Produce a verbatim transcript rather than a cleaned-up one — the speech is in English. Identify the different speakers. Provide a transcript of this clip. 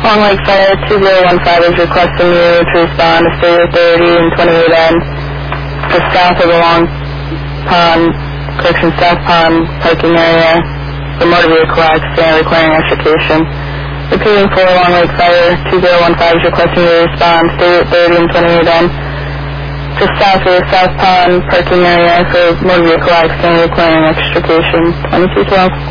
Speaker 1: Long Lake Fire two zero one five is requesting you to respond to State Route thirty and twenty-eight N, just south of the Long Pond, correction, South Pond parking area. The motor vehicle accident requiring extrication. Repeating for Long Lake Fire two zero one five is requesting you to respond to State Route thirty and twenty-eight N, just south of the South Pond parking area for motor vehicle accident requiring extrication. twenty-two twelve.